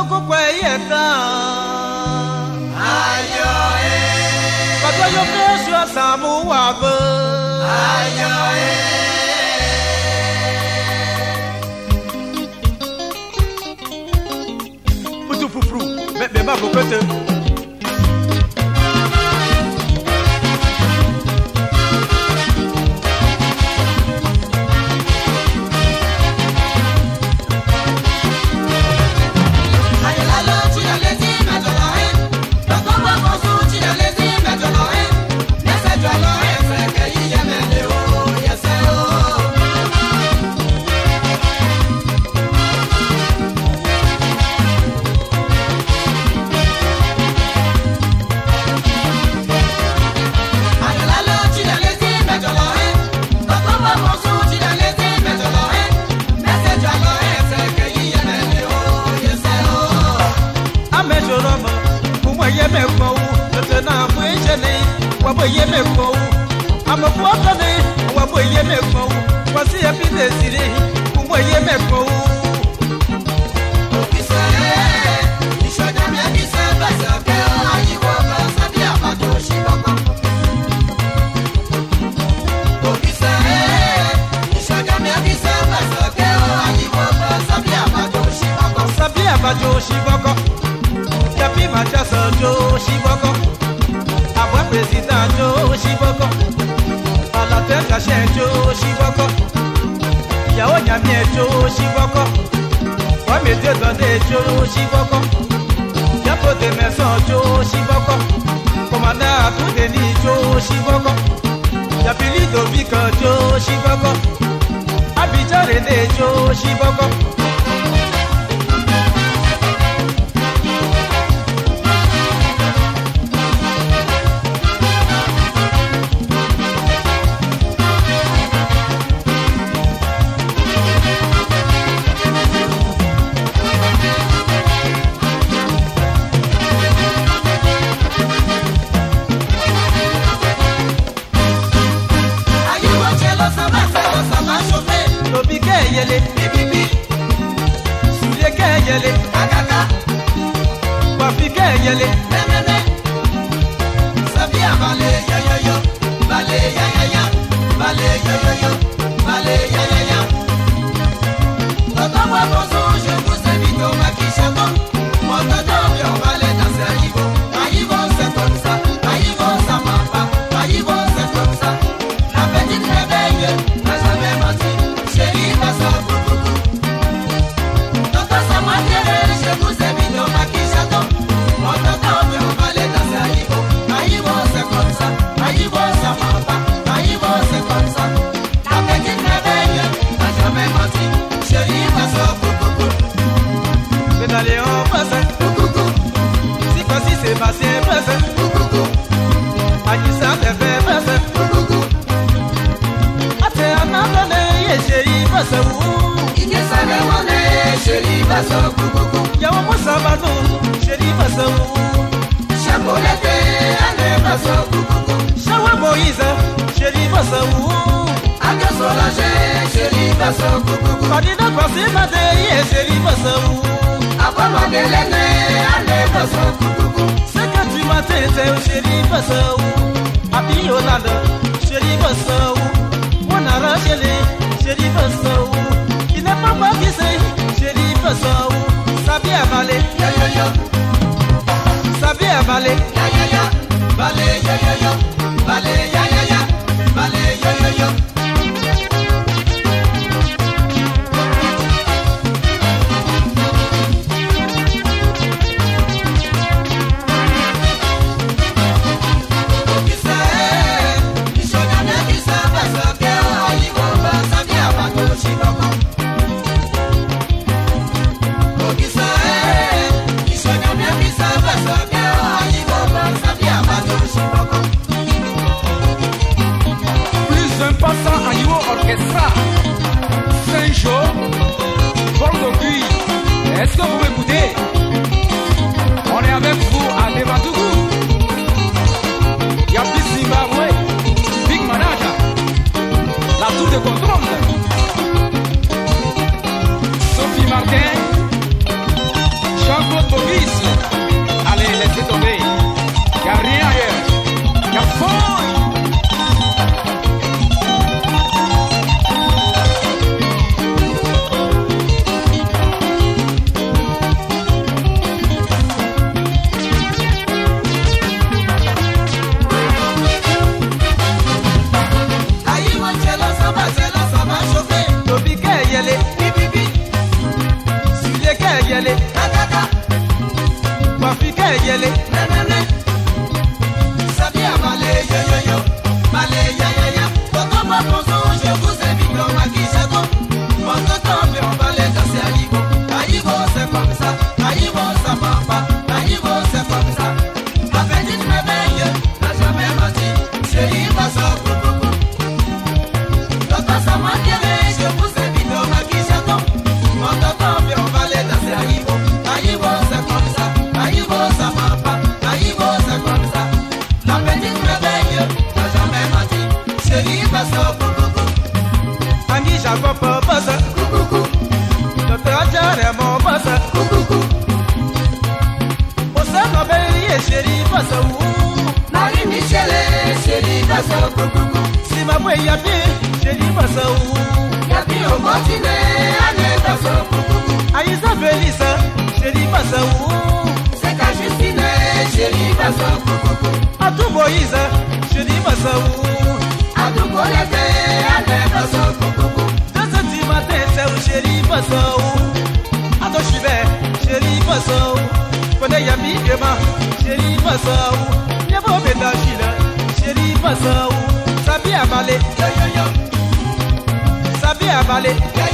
koko kwa yeta ayo Papa yo kesho samu wabe ayo Putu fufru be ma bokote yele. Sabia balé, yo yo yo, balé ya ya ya. Toto pas ponçon, je vous invite au maquis château. Mon toto fait on balé danser à Ivo. À Ivo c'est comme ça, à Ivo ça va pas, à Ivo c'est comme ça. La petite merveille n'a jamais menti, chérie va ça coucou. Toto ça m'a tiré, je vous invite au maquis château. Mon toto fait on balé danser à Ivo. À Ivo c'est comme ça, à Ivo ça va pas, à Ivo c'est comme ça. La petite merveille n'a jamais menti, chérie va ça coucou. Angi Jacob Bossa, Coucou, Docteur Adjare mon Bossa, coucou. Bossa Nobel chéri Bossa ou. Marie-Michel, chérie va ça coucou. Si ma boy yapi, chéri Bossa ou. Y'a plus au continent, allez va ça coucou. Aïssa Belissa, chéri Bossa ou. C'est qu'à Justine, chérie va ça coucou. Atou Moïse, chéri Bossa ou. À tout collecte, allez va ça coucou. Dans ce petit matin, c'est où chéri Bossa ou. Atou Chivet, chéri Bossa ou. Connais Yami Gema, chéri Bossa ou. Y'a beau Bédachila, chéri Bossa ou. Sabia Balé, Yo yo yo, Sabia Balé. yo